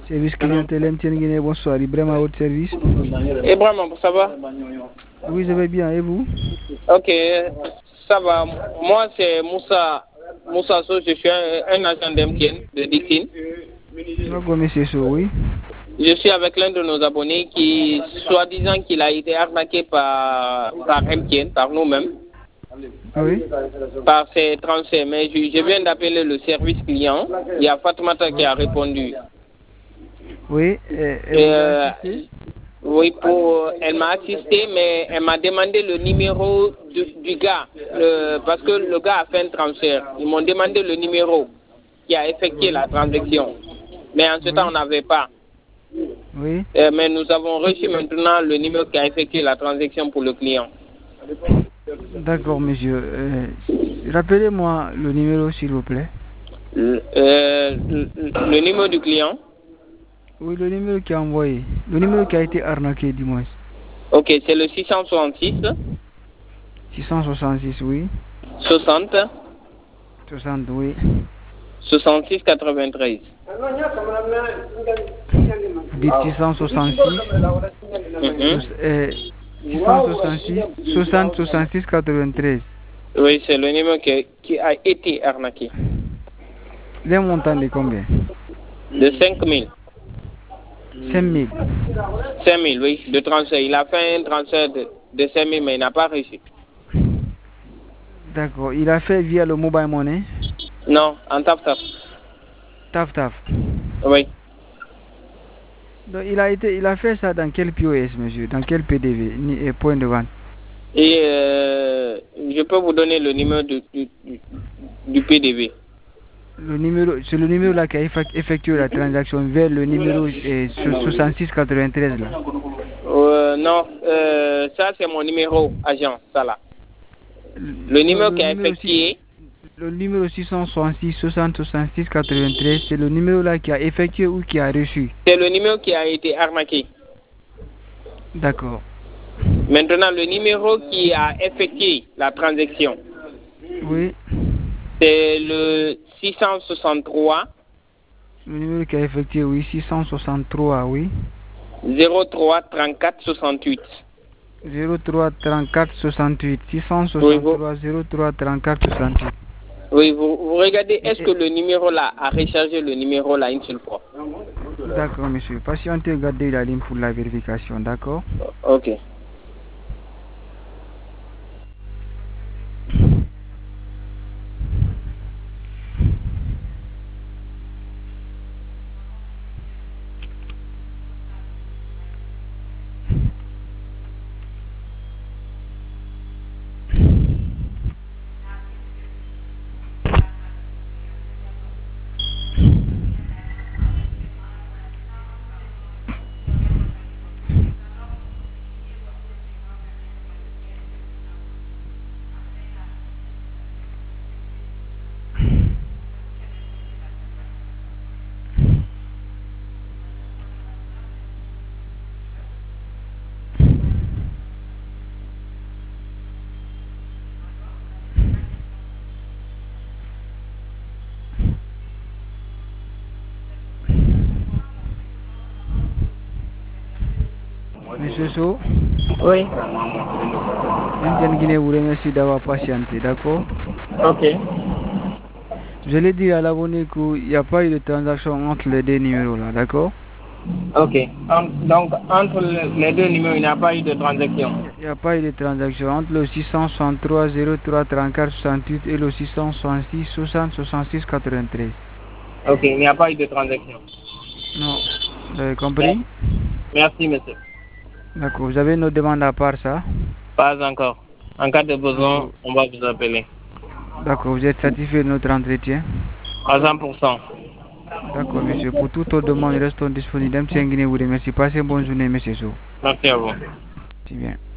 Service clientèle MTN Guinée, bonsoir. Ibrahim à votre service. Ibrahim, ça va? Oui, je vais bien. Et vous? Ok, ça va. Moi, c'est Moussa So, je suis un agent d'MTN de Dixine. D'accord, monsieur So, oui. Je suis avec l'un de nos abonnés qui, soi-disant qu'il a été arnaqué par MTN, par nous-mêmes, Oui. par ses transferts. Mais je viens d'appeler le service client. Il y a Fatoumata qui a répondu. Oui, elle vous a assisté? Oui, elle m'a assisté, mais elle m'a demandé le numéro du gars, parce que le gars a fait un transfert. Ils m'ont demandé le numéro qui a effectué la transaction. Mais en ce temps, on n'avait pas. Oui. Mais nous avons reçu maintenant le numéro qui a effectué la transaction pour le client. D'accord, monsieur. Rappelez-moi le numéro, s'il vous plaît. Le numéro du client. Oui, le numéro qui a envoyé. Le numéro qui a été arnaqué, dis-moi. Ok, c'est le 666 666, oui. 60 60, oui. 66 93. Vous dites 666, 666, 60, 66, 93. Oui, c'est le numéro qui a été arnaqué. Les montants de combien? De 5 000. 5 000. 5 000, oui, de transfert. Il a fait un transfert de 5 000, mais il n'a pas réussi. D'accord. Il a fait via le mobile money? Non, en tap-tap. Taf. Oui. Donc il a fait ça dans quel POS, monsieur? Dans quel PDV et point de vente? Et je peux vous donner le numéro du PDV. C'est le numéro là qui a effectué la transaction vers le numéro 6693 là. Non, ça c'est mon numéro agent, ça là. Le numéro qui a effectué. Le numéro 666 60 66 93, c'est le numéro là qui a effectué ou qui a reçu? C'est le numéro qui a été arnaqué. D'accord. Maintenant, le numéro qui a effectué la transaction. Oui. C'est le 663. Le numéro qui a effectué, oui, 663, oui. 03 34 68. 03 34 68. 663 03 34 68. Oui, vous regardez, est-ce que le numéro là a rechargé le numéro là une seule fois? D'accord, monsieur. Patientez, gardez la ligne pour la vérification, d'accord? Ok. Monsieur So? Oui. MTN Guinée vous remercie d'avoir patienté, d'accord? Ok. Je l'ai dit à l'abonné qu'il n'y a pas eu de transaction entre les deux numéros là, d'accord? Ok. Donc, entre les deux numéros, il n'y a pas eu de transaction. Il n'y a pas eu de transaction entre le 663 03 34 68 et le 666 60 66 93. Ok, il n'y a pas eu de transaction. Non, vous avez compris? Merci, monsieur. D'accord, vous avez une autre demande à part ça? Pas encore. En cas de besoin, on va vous appeler. D'accord, vous êtes satisfait de notre entretien? À 100%. D'accord, monsieur. Pour toute autre demande, restons disponibles. MTN Guinée vous remercie. Passez une bonne journée, monsieur So. Merci à vous. C'est bien.